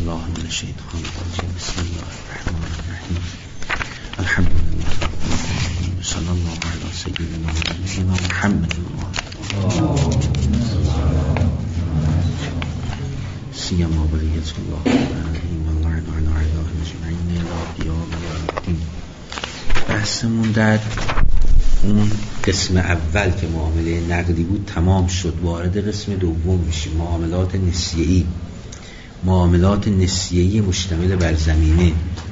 الله من الشیطان الرجیم. بسم الله الرحمن الرحیم. الحمد لله رب العالمین. صلی الله علی سیدنا محمد سیما بقیت الله و الله علی اعداء مجمعین الی قیام الدین. بحثمون در اون قسم اول که معامله نقدی بود تمام شد. وارد قسم دوم میشیم، معاملات نسیه‌ای. معاملات نسیه‌ای مشتمل بر زمینه.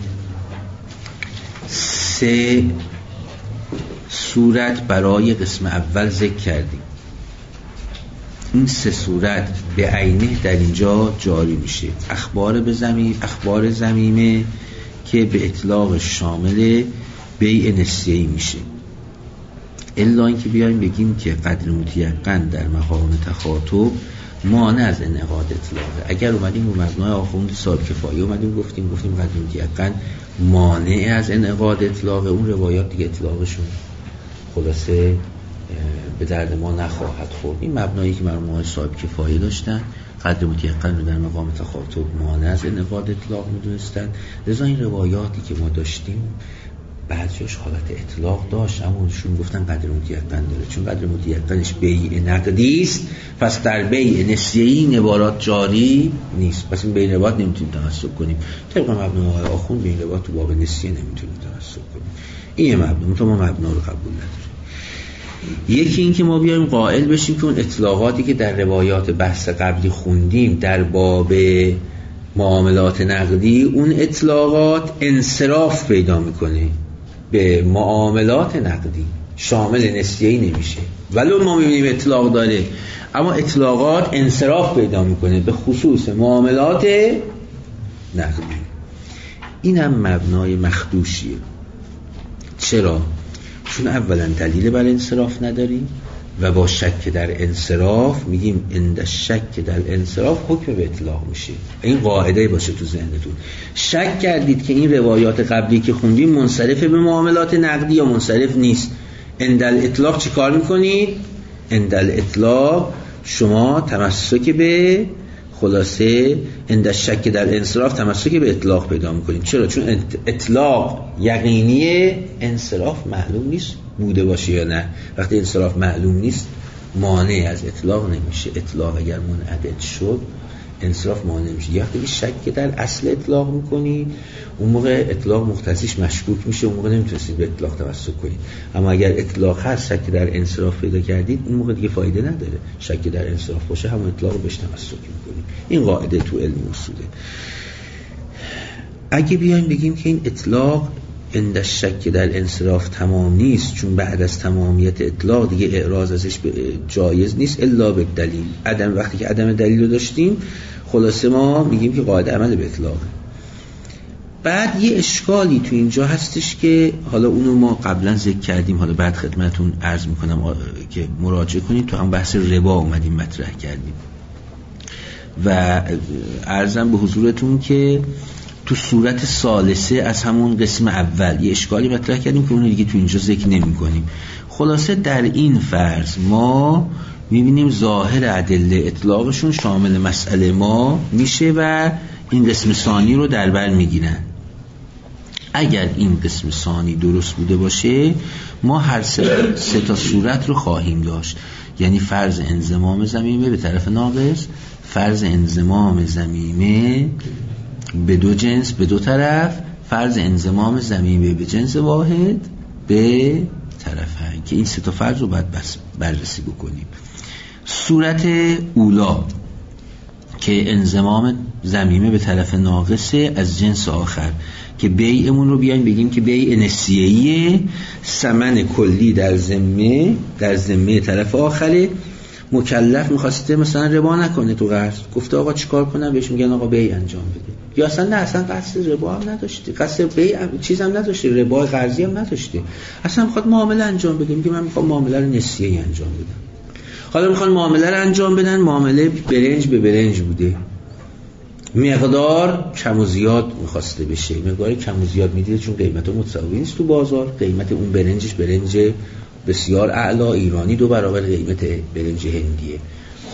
3 صورت برای قسم اول ذکر کردیم. این 3 صورت به عینه در اینجا جاری میشه. اخبار ضمیمه که به اطلاق شامل بیع نسیه‌ای میشه. الا اینکه بیایم بگیم که قدر متیقن در مقام تخاطب مانع از انعقاد اطلاقه. اگر اومدیم رو مبنای آخوند صاحب کفایه اومدیم گفتیم قدر متیقن مانع از انعقاد اطلاقه، اون روایات دیگه اطلاقشون خلاصه به درد ما نخواهد خورد. این مبنایی که مرحوم صاحب کفایه داشتن، قدر متیقن رو در مقام تخاطب مانع از انعقاد اطلاق میدونستن. لذا این روایاتی که ما داشتیم بعضیش حالت اطلاق داشت، اما اونشون گفتن قدر متیقن داره، چون قدر متیقنش بیع نقدی است، پس در بیع نسیه‌ای این عبارات جاری نیست. پس این بیع روایات نمیتونیم تمسک کنیم. طبق مبنای آخوند به این روایات تو باب نسیه نمیتونیم تمسک کنیم. این مبنا، تو ما مبنا رو قبول نداریم. یکی این که ما بیایم قائل بشیم که اون اطلاقاتی که در روایات بحث قبلی خوندیم در باب معاملات نقدی، اون اطلاقات انصراف پیدا میکنه به معاملات نقدی، شامل نسیه‌ای نمیشه. ولو ما میبینیم اطلاق داره، اما اطلاقات انصراف پیدا میکنه به خصوص معاملات نقدی. این هم مبنای مخدوشیه. چرا؟ چون اولا دلیل بر انصراف نداریم و با شک در انصراف میگیم عند شک در انصراف حکم به اطلاق میشه. این قاعده باشه تو ذهنتون. شک کردید که این روایات قبلی که خوندیم منصرف به معاملات نقدی یا منصرف نیست، عند الاطلاق چی کار میکنید؟ عند الاطلاق شما تمسک به خلاصه عند شک در انصراف تمسک به اطلاق پیدا میکنید. چرا؟ چون اطلاق یقینیه، انصراف معلوم نیست بوده باشه یا نه. وقتی انصراف معلوم نیست مانع از اطلاق نمیشه. اطلاق اگر منعدد شد انصراف مانع نمیشه. یا وقتی شک در اصل اطلاق میکنی اون موقع اطلاق مقتضیش مشکوک میشه، اون موقع نمیتونستید به اطلاق توسل کنید. اما اگر اطلاق هست شک در انصراف پیدا کردید اون موقع دیگه فایده نداره. شک در انصراف باشه همون اطلاق رو بهش توسل میکنید. این قاعده تو علم اصوله. اگه بیایم بگیم که این اطلاق عند شک در انصراف تمام نیست، چون بعد از تمامیت اطلاق دیگه اعراض ازش جایز نیست الا به دلیل. وقتی که عدم دلیل رو داشتیم خلاصه ما میگیم که قاعده عمل به اطلاقه. بعد یه اشکالی تو اینجا هستش که حالا اونو ما قبلا ذکر کردیم، حالا بعد خدمتون عرض میکنم که مراجعه کنید. تو هم بحث ربا اومدیم مطرح کردیم و عرضم به حضورتون که تو صورت ثالثه از همون قسم اول یه اشکالی مطرح کردیم که اونو دیگه تو اینجا ذکر نمی کنیم. خلاصه در این فرض ما میبینیم ظاهر ادله اطلاقشون شامل مسئله ما میشه و این قسم ثانی رو در بر میگیرن. اگر این قسم ثانی درست بوده باشه ما هر 3 تا صورت رو خواهیم داشت. یعنی فرض انضمام ضمیمه به طرف ناقص، فرض انضمام ضمیمه به 2 جنس به 2 طرف، فرض انضمام ضمیمه به جنس واحد به طرفین، که این 3 تا فرض رو باید بررسی بکنیم. صورت اولا که انضمام ضمیمه به طرف ناقصه از جنس آخر، که بیعمون رو بیایم بگیم که بیع نسیه‌ایه، ثمن کلی در ذمه طرف آخره. مکلف می‌خواسته مثلا ربا نکنه تو قرض، گفته آقا چیکار کنم؟ بهش میگن آقا بیع انجام بده. یا اصلا نه، اصلا قصد ربا هم نداشته، قصد بیع چیزم نداشته، ربا قرضی هم نداشته، اصلا می‌خواد معامله انجام بده. میگه من می‌خوام معامله رو نسیه‌ای انجام بدم. حالا می‌خوان معامله رو انجام بدن، معامله برنج به برنج بوده، مقدار کم و زیاد می‌خواسته بشه. مقدار کم و زیاد می‌دید چون قیمت متساوی نیست تو بازار، قیمت اون برنج بسیار اعلا ایرانی 2 برابر قیمت برنج هندیه.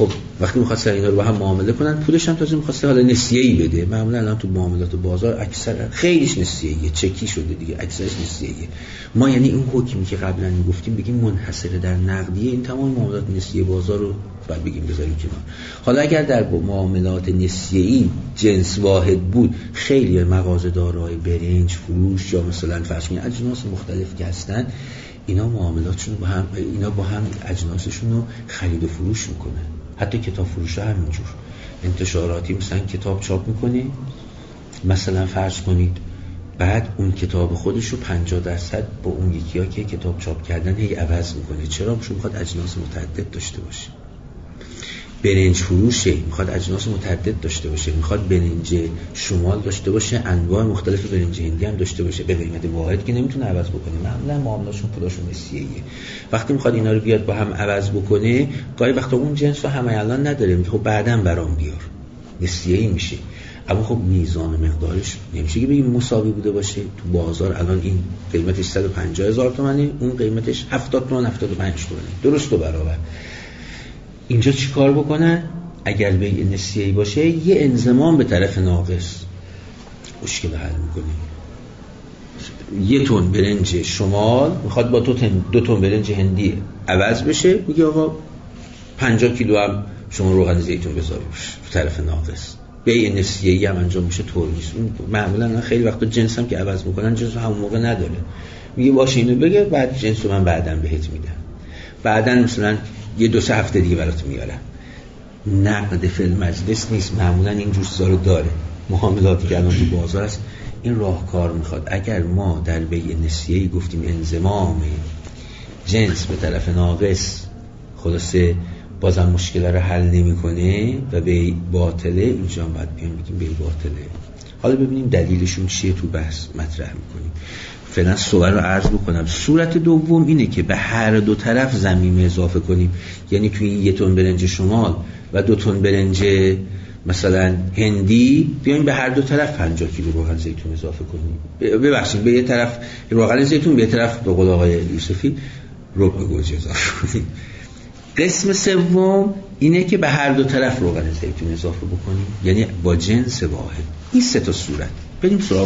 خب وقتی می‌خواستن اینا رو با هم معامله کنن، پولش هم تازه می‌خواسته حالا نسیه‌ای بده. معمولا الان تو معاملات بازار اکثر خیلیش نسیه‌ایه، چکی شده دیگه، اکثرش نسیه‌ایه. ما یعنی این حکمی که قبلا گفتیم بگیم منحصر در نقدیه، این تمام معاملات نسیه بازار رو بعد بگیم بذاریم کنار. حالا اگر در معاملات نسیه‌ای جنس واحد بود، خیلی مغازه‌دارای برنج فروش یا مثلا فرض کنید اجناس مختلف که هستن، اینا معاملاتشون با هم اجناسشون رو خرید و فروش میکنن. حتی کتاب فروش ها همینجور، انتشاراتی مثلا کتاب چاپ میکنه، مثلا فرض کنید بعد اون کتاب خودش رو 50% با اون یکی ها که کتاب چاپ کردن هی عوض میکنه. چرا؟ چون میخواد اجناس متعدد داشته باشه. برنج فروشه، میخواد اجناس متعدد داشته باشه، میخواد برنج شمال داشته باشه، انواع مختلف برنج هندی هم داشته باشه، به قیمت واحد که نمیتونه عوض بکنه. معمولا معاملاتشون پولاشون نسیه‌ایه. وقتی میخواد اینا رو بیاد با هم عوض بکنه، گاهی وقتا اون جنس رو همه الان نداره، میگه خب بعداً برام بیار، نسیه‌ای میشه. اما خب میزان و مقدارش نمیشه که بگیم مساوی بوده باشه. تو بازار الان این قیمتش 150,000 تومانه، اون قیمتش 70 تومن 75 تومنه، درست و برابر. اینجا چی کار بکنن؟ اگر بیع نسیه‌ای باشه یه انضمام به طرف ناقص مشکل حل میکنه. 1 تن برنج شمال میخواد با 2 تن برنج هندی عوض بشه، میگه آقا 50 کیلو هم شما روغن زیتون بذارید تو طرف ناقص. بیع نسیه‌ای هم انجام میشه طور نیست. معمولا خیلی وقتا جنس هم که عوض میکنن جنس همون موقع نداره، میگه باشه اینو بگه، بعد جنس رو من بعداً بهت میدم، بعداً مثلا یه 2-3 هفته دیگه برات میارم. نقد فعل مجلس نیست، معمولا این جور چیزا رو داره. معاملاتی که الان تو بازار است این راهکار میخواد. اگر ما در بیع نسیه‌ای گفتیم انضمام جنس به طرف ناقص، خلاصه بازم مشکل رو حل نمیکنه و بیع باطله، اینجا هم باید بیان بگیم بیع باطله. حالا ببینیم دلیلشون چیه، تو بحث مطرح میکنیم. فعلا صور رو عرض بکنم. صورت دوم اینه که به هر دو طرف ضمیمه اضافه کنیم. یعنی توی 1 تن برنج شمال و 2 تن برنج مثلا هندی بیایم به هر دو طرف 50 کیلو روغن زیتون اضافه کنیم. ببخشید به یه طرف روغن زیتون، به یه طرف به قول آقای یوسفی ربع گوجه اضافه کنیم. قسم سوم اینه که به هر دو طرف روغن زیتون اضافه بکنیم، یعنی با جنس واحد. این 3 تا صورت. بریم سراغ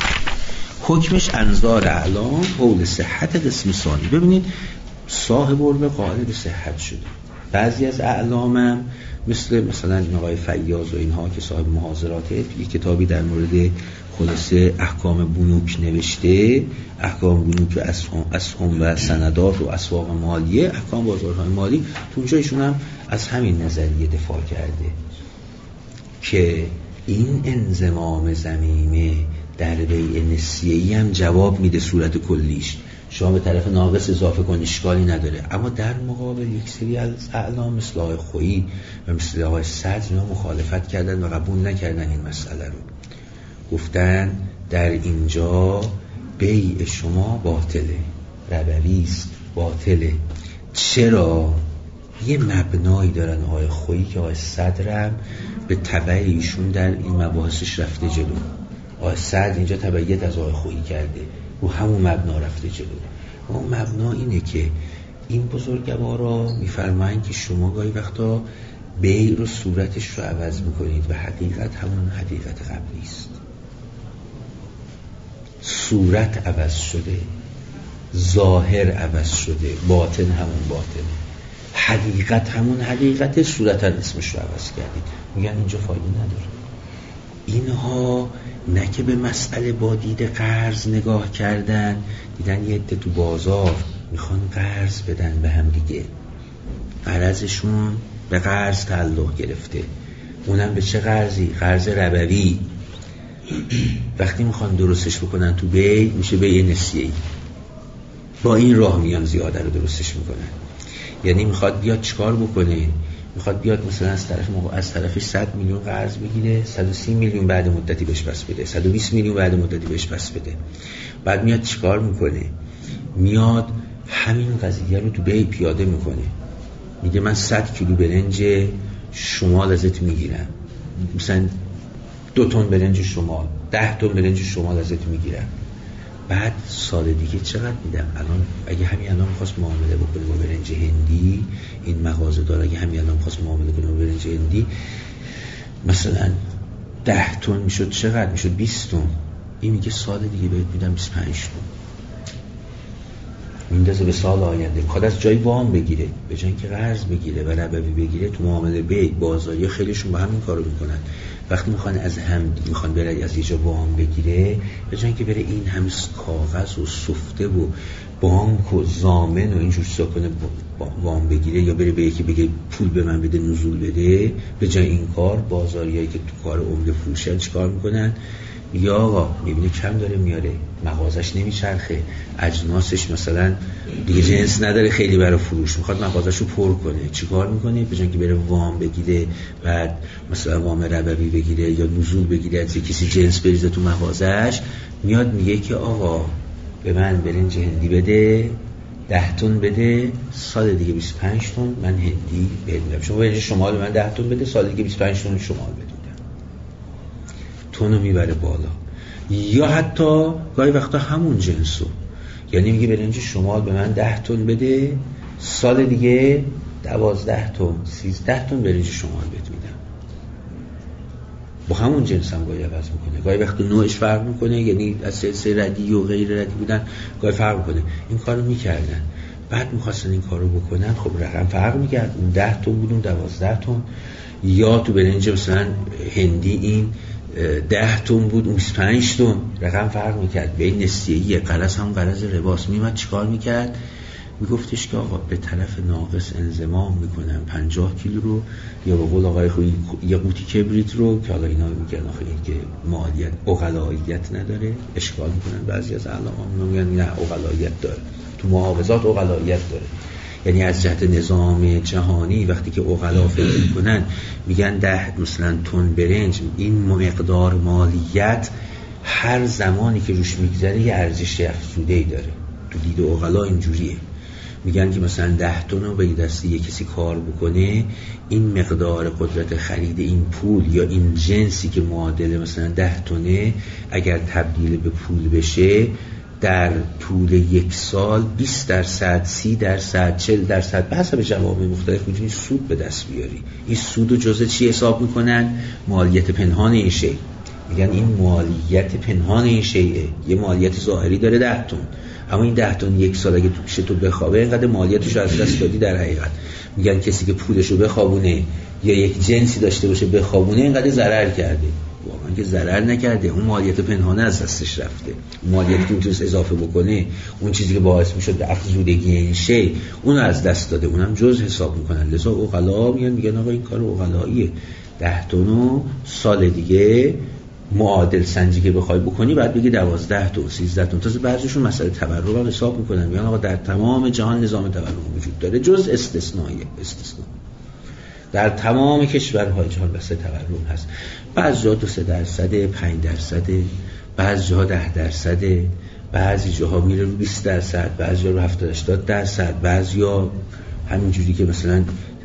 حکمش. انظار اعلام حول صحت قسم ثانی. ببینید صاحب عربه قائل به صحت شده. بعضی از اعلامم مثلا این آقای فیاض و اینها که صاحب محاضراته، یک کتابی در مورد خلاصه احکام بنوک نوشته، احکام بنوک اسهم و سندات و اسواق مالیه، احکام بازارهای مالی. تو اونجا ایشون هم از همین نظریه دفاع کرده که این انضمام ضمیمه در بیع نسیه‌ای هم جواب میده. صورت کلیش شما به طرف ناقص اضافه کن، اشکالی نداره. اما در مقابل یک سری از اعلام مثل آقای خویی و مثل آقای صدر اینا مخالفت کردن و قبول نکردن این مسئله رو. گفتن در اینجا بیع شما باطله، ربوی است، باطله. چرا؟ یه مبنایی دارن آقای خویی که آقای صدر هم به تبع ایشون در این مباحثش رفته جلو. آقای صدر اینجا تبعیت از آقای خویی کرده، رو همون مبنا رفته جلو. اون مبنا اینه که این بزرگوارا میفرمایند که شما گاهی وقتا بیع رو صورتش رو عوض میکنید و حقیقت همون حقیقت قبلی است. صورت عوض شده، ظاهر عوض شده، باطن همون باطن، حقیقت همون حقیقت، صورت اسمش رو عوض کردید. میگن اینجا فایده نداره. اینها نه که به مسئله با دید قرض نگاه کردن، دیدن یه عده تو بازار میخوان قرض بدن به هم دیگه، قرضشون به قرض تعلق گرفته، اونم به چه قرضی؟ قرض ربوی. وقتی میخوان درستش بکنن تو بیع میشه بیع نسیه‌ای. با این راه میان زیاده رو درستش میکنن. یعنی میخواد بیاد چیکار بکنه؟ میخواد بیاد مثلا از طرفش 100 میلیون قرض بگیره، 130 میلیون بعد مدتی بهش پس بده، 120 میلیون بعد مدتی بهش پس بده. بعد میاد چیکار میکنه؟ میاد همین قضیه رو تو بیع پیاده میکنه. میگه من 100 کیلو برنج شمال ازت میگیرم، مثلا 2 تن برنج شمال، 10 تن برنج شمال ازت میگیرم. بعد سال دیگه چقدر میدم؟ الان اگه همین الان می‌خواست معامله بکنه با برنج هندی، این مغازه دار اگه همین الان می‌خواست معامله کنه با برنج هندی، مثلا 10 تن میشد، چقدر میشد؟ 20 تن. این میگه سال دیگه بهت میدم 25 تن. میندازه به سال آینده. میخواد از جای وام بگیره به جای اینکه قرض بگیره و ربوی بگیره. تو معامله بازاری خیلیشون با همین کارو میکنن. وقتی میخوان از هم میخوان بره از یه جا وام بگیره، به جای اینکه بره این همه کاغذ و سفته و بانک و ضامن و اینجور چیزا کنه وام بگیره، یا بره به یکی بگه پول به من بده نزول بده، به جای این کار بازاریایی که تو کار عمده فروشن چیکار میکنن؟ یا آقا میبینه کم داره میاره، مغازش نمیچرخه، اجناسش مثلا دیگه جنس نداره خیلی برای فروش، میخواد مغازشو پر کنه، چیکار میکنه؟ به جای اینکه بره وام بگیره، بعد مثلا وام ربوی بگیره یا نزول بگیره از کسی جنس بریزه تو مغازش، میاد میگه که آقا به من برنج هندی بده 10 تن بده، سال دیگه 25 تن من هندی بهت میدم. شما برنج شمال به من 10 تن بده، سال دیگه 25 تن شمال بده. تونو میبره بالا. یا حتی گاهی وقتا همون جنسو، یعنی میگه برنج شمال به من 10 تن بده، سال دیگه 12 تن 13 تن برنج شمال بهت میدم. با همون جنس هم گاهی عوض میکنه، گاهی وقتا نوعش فرق میکنه، یعنی از سلسله ردی و غیر ردی بودن گاهی فرق میکنه. این کارو میکردن، بعد میخواستن این کارو بکنن، خب رقم فرق میکرد، اون 10 تن بود اون 12 تن. یا تو برنج مثلا هندی این 10 تن بود اون 25 تن، رقم فرق میکرد. به این نسیه‌ای قرض هم قرض رباس میمد چیکار میکرد؟ میگفتش که آقا به طرف ناقص انضمام میکنم 50 کیلو رو، یا به قول آقای خویی یه قوطی کبریت رو، که حالا اینا میگن آخه این که مالیت عقلاییت نداره، اشکال میکنن بعضی از علما میگن نه عقلاییت داره، تو محافظات عقلاییت داره. یعنی از جهت نظام جهانی وقتی که عقلا فکر کنن میگن 10 مثلا تن برنج، این مقدار مالیت هر زمانی که روش میگذره یه ارزش افزوده‌ای داره. تو دید عقلا اینجوریه، میگن که مثلا 10 تن رو به دستی یه کسی کار بکنه، این مقدار قدرت خرید این پول یا این جنسی که معادل مثلا 10 تنه اگر تبدیل به پول بشه، در طول یک سال 20%، 30%، 40% به حسب جوامع مختلف میتونی سود به دست بیاری. این سود رو جزء چی حساب میکنن؟ مالیت پنهان این شی. میگن این مالیت پنهان این شیء، یه مالیت ظاهری داره 10 تن، اما این 10 تن یک سال اگه تو پیش تو بخوابه اینقدر مالیتش رو از دست دادی. در حقیقت میگن کسی که پولش رو بخوابونه یا یک جنسی داشته باشه بخوابونه اینقدر ضرر کرده. واقعا که ضرر نکرده، اون مالیت پنهانه از دستش رفته. اون مالیتی که میتونست اضافه بکنه، اون چیزی که باعث میشد افزودگی این شی، اون از دست داده، اونم جز حساب میکنن. لذا عقلا میگن آقا این کار عقلاییه، 10 تن سال دیگه معادل سنجی که بخوای بکنی بعد بگی 12 تن 13 تن. تازه بعضیشون مسئله تورم رو حساب میکنن، میگن آقا در تمام جهان نظام تورم وجود داره جز استثنا. در تمام کشورهای جهان بس تورم هست. بعضی جاها 2-3%، 5%، بعضی جاها 10%، بعضی جاها میره رو 20%، بعضی جاها رو 70-80%، بعضی ها همینجوری که مثلا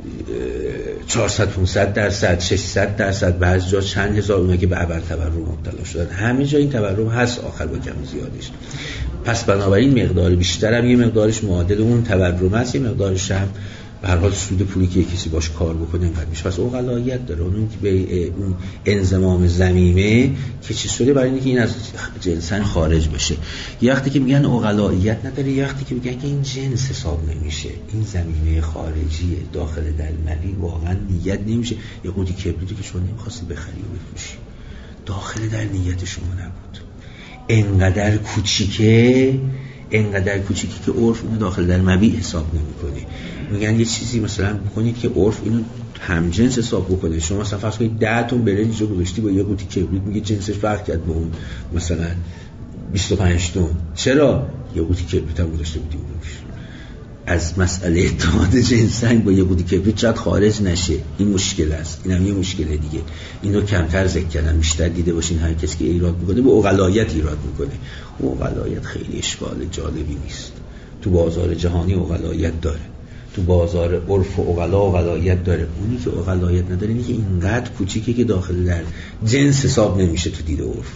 400-500%، 600%، بعضی جا چند هزار، اونایی که به ابر تورم مبتلا شدن. همه جا این تورم هست آخر با کم زیادش. پس بنابراین مقدار بیشتر هم یه مقدارش معادل اون تورم هست، یه مقدارش هم به هر حال سود پولی که کسی باش کار بکنه اینقدر میشه. پس عقلاییت داره. اون که به اون انضمام ضمیمه که چی شده برای اینکه این از جنسن خارج بشه. یه وقتی که میگن عقلاییت نداره، یه وقتی که میگن که این جنس حساب نمیشه، این ضمیمه خارجیه، داخل دلمری واقعا نیت نمیشه. یه قوطی کبریتی که شما نمیخواستی بخری و بفروشی، داخل در نیت شما نبود، انقدر کوچیکه که عرف اینو داخل در مبیع حساب نمیکنه. میگن یه چیزی مثلا بکنید که عرف اینو همجنس حساب بکنه. شما مثلا فرض کنید 10 تن برنج رو گذاشتی با یه قوطی کبریت، میگه جنسش فرق کرد با اون مثلا 25 تن. چرا؟ یه قوطی کبریت هم گذاشته بودیم روش. از مسئله اتحاد جنسنگ با یه قوطی کبریت شاید خارج نشه. این مشکل است. اینم یه مشکل دیگه. اینو کمتر ذکر کردم، بیشتر دیده باشین هر کسی که ایراد میکنه به عقلاییت ایراد میکنه. عقلاییت خیلی اشکال جالبی نیست. تو بازار جهانی عقلاییت داره، تو بازار عرف و عقلاییت داره. اونی که عقلاییت نداره اینه که اینقدر کوچیکه که داخل در جنس حساب نمیشه تو دید عرف.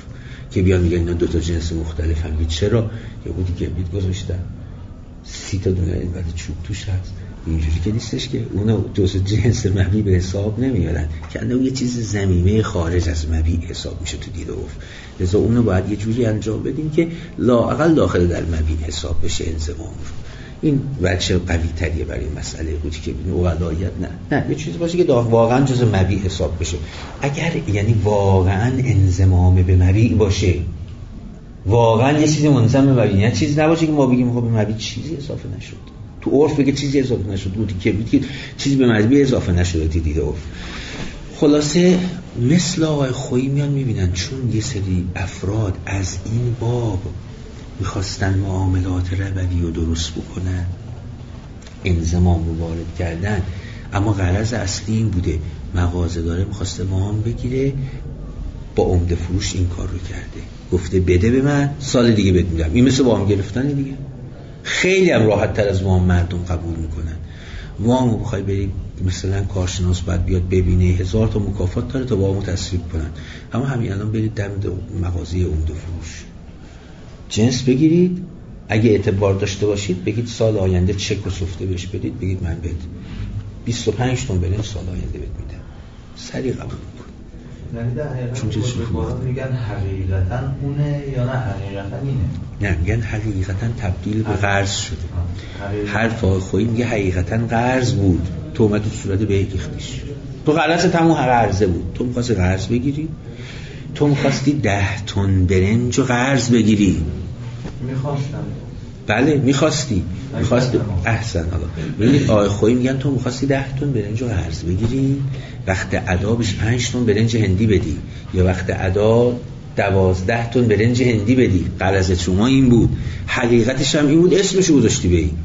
که بیان میگن اینا 2 جنس مختلف هم. چرا؟ یه بودی کبریت گذاشتن 30 تا دونه بعد چوب توش هست، اینجوری که نیستش که اونو جزء جنس مبی به حساب نمیارن، که اون یه چیز ضمیمه خارج از مبی حساب میشه تو دید عرف. لذا اونو باید یه جوری انجام بدیم که لااقل داخل در مبی حساب بشه انضمام رو. این بچه قوی تریه برای مسئله قوطی که بینه اولایت نه یه چیزی باشه که واقعا جز مبی حساب بشه. اگر یعنی واقعا انضمام به مبی باشه، واقعا یه چیزی منضم به مبی، یعنی چیزی نباشه که ما بگیم خب به مبی چیزی اضافه نشد. تو عرف بگه چیزی اضافه نشد، قوطی که بگه چیزی به مبی اضافه نشده دید عرف. خلاصه مثل آقای خویی میان میبینن چون یه سری افراد از این باب میخواستن معاملات ربوی رو درست بکنن، انضمام رو وارد کردن، اما غرض اصلی این بوده مغازه داره میخواسته وام بگیره، با عمده فروش این کار رو کرده، گفته بده به من سال دیگه بهت میدم. این مثل وام گرفتن دیگه، خیلی هم راحت تر از وام مردم قبول میکنن. وامو بخوای بری مثلا کارشناس باید بیاد ببینه 1000 تا مکافات داره تا وامو تصویب کنن، اما همین الان برید دم مغازه عمده فروش جنس بگیرید، اگه اعتبار داشته باشید بگید سال آینده چک و سفته بهش بدید، بگید من بهت 25 تن بریم سال آینده بهت میدم، سریع قبول میکنه. یعنی در حقیقت میگن حقیقتا اونه یا نه حقیقتا اینه؟ نه میگن حقیقتا تبدیل به قرض شده. حرف آقای خویی میگه حقیقتا قرض بود، تو اومد تو صورت به ریختیش، تو قرضت همون قرضه بود، تو می‌خواستی قرض بگیری، تو می‌خواستی 10 تن برنج و قرض بگیری. می‌خواستم. بله می‌خواستی احسن. حالا ببینید آقای خویی میگن تو می‌خواستی 10 تن برنج و قرض بگیری، وقت ادا 25 تن برنج هندی بدی، یا وقت ادا 12 تن برنج هندی بدی. قرض شما این بود، حقیقتش هم این بود، اسمشو گذاشتی به این.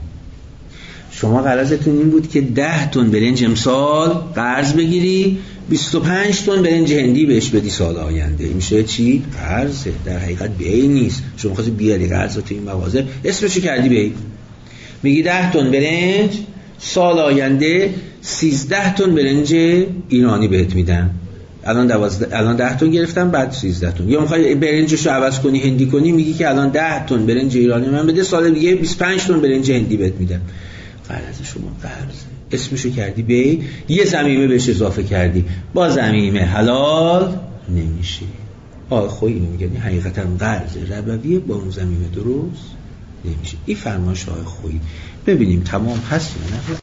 شما قرضتون این بود که 10 تن برنج امسال قرض بگیری، 25 تن برنج هندی بهش بدی سال آینده. این میشه چی؟ قرضه. در حقیقت بیع نیست. شما خواستی بیاری قرض رو تو این مغازه، اسمشو کردی بیع. میگی 10 تن برنج سال آینده 13 تن برنج ایرانی بهت میدم. الان 10 تن گرفتم بعد 13 تن. یا میخوای برنجشو عوض کنی هندی کنی، میگی که الان 10 تن برنج ایرانی من بده، سال دیگه 25 تن برنج هندی بهت میدم. قرض شما قرض، اسمشو کردی بیع، یه ضمیمه بهش اضافه کردی، با ضمیمه حلال نمیشه. آقای خویی میگه حقیقتا قرض ربویه، با اون ضمیمه درست نمیشه. این فرمایش آقای خویی. ببینیم تمام هست یا نه.